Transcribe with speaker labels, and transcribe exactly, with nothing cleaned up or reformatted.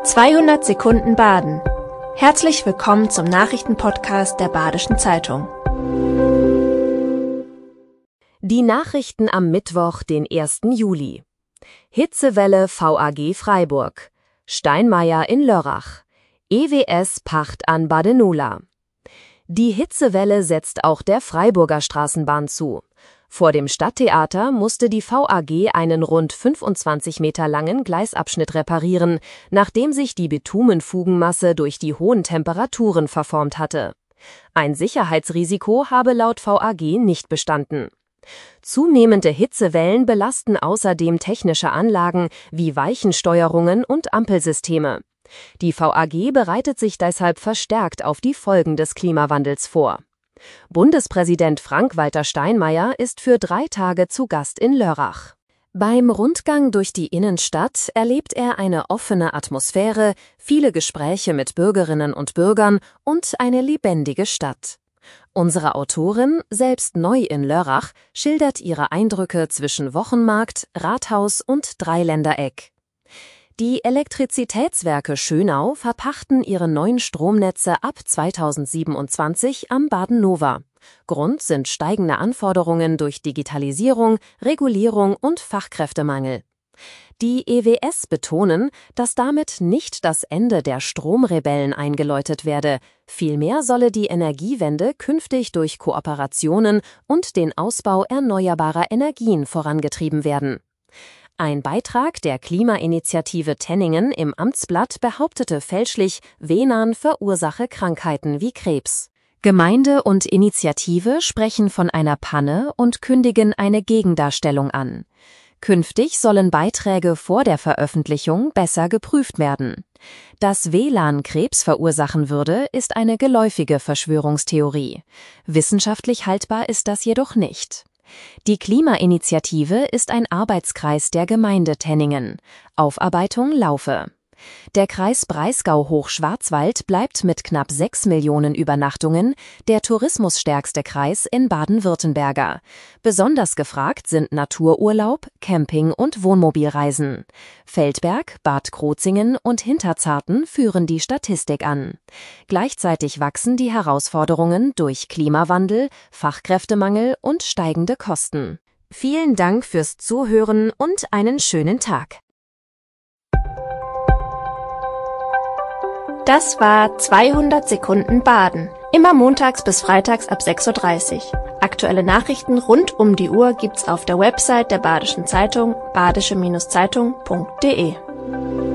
Speaker 1: zweihundert Sekunden Baden. Herzlich willkommen zum Nachrichtenpodcast der Badischen Zeitung.
Speaker 2: Die Nachrichten am Mittwoch, den ersten Juli. Hitzewelle V A G Freiburg. Steinmeier in Lörrach. E W S Pacht an Badenola. Die Hitzewelle setzt auch der Freiburger Straßenbahn zu. Vor dem Stadttheater musste die V A G einen rund fünfundzwanzig Meter langen Gleisabschnitt reparieren, nachdem sich die Bitumenfugenmasse durch die hohen Temperaturen verformt hatte. Ein Sicherheitsrisiko habe laut V A G nicht bestanden. Zunehmende Hitzewellen belasten außerdem technische Anlagen wie Weichensteuerungen und Ampelsysteme. Die V A G bereitet sich deshalb verstärkt auf die Folgen des Klimawandels vor. Bundespräsident Frank-Walter Steinmeier ist für drei Tage zu Gast in Lörrach. Beim Rundgang durch die Innenstadt erlebt er eine offene Atmosphäre, viele Gespräche mit Bürgerinnen und Bürgern und eine lebendige Stadt. Unsere Autorin, selbst neu in Lörrach, schildert ihre Eindrücke zwischen Wochenmarkt, Rathaus und Dreiländereck. Die Elektrizitätswerke Schönau verpachten ihre neuen Stromnetze ab zweitausendsiebenundzwanzig am Badenova. Grund sind steigende Anforderungen durch Digitalisierung, Regulierung und Fachkräftemangel. Die E W S betonen, dass damit nicht das Ende der Stromrebellen eingeläutet werde. Vielmehr solle die Energiewende künftig durch Kooperationen und den Ausbau erneuerbarer Energien vorangetrieben werden. Ein Beitrag der Klimainitiative Tenningen im Amtsblatt behauptete fälschlich, W L A N verursache Krankheiten wie Krebs. Gemeinde und Initiative sprechen von einer Panne und kündigen eine Gegendarstellung an. Künftig sollen Beiträge vor der Veröffentlichung besser geprüft werden. Dass W L A N Krebs verursachen würde, ist eine geläufige Verschwörungstheorie. Wissenschaftlich haltbar ist das jedoch nicht. Die Klimainitiative ist ein Arbeitskreis der Gemeinde Tenningen. Aufarbeitung laufe. Der Kreis Breisgau-Hochschwarzwald bleibt mit knapp sechs Millionen Übernachtungen der tourismusstärkste Kreis in Baden-Württemberger. Besonders gefragt sind Natururlaub, Camping- und Wohnmobilreisen. Feldberg, Bad Krozingen und Hinterzarten führen die Statistik an. Gleichzeitig wachsen die Herausforderungen durch Klimawandel, Fachkräftemangel und steigende Kosten. Vielen Dank fürs Zuhören und einen schönen Tag.
Speaker 1: Das war zweihundert Sekunden Baden. Immer montags bis freitags ab sechs Uhr dreißig. Aktuelle Nachrichten rund um die Uhr gibt's auf der Website der Badischen Zeitung badische Zeitung punkt de.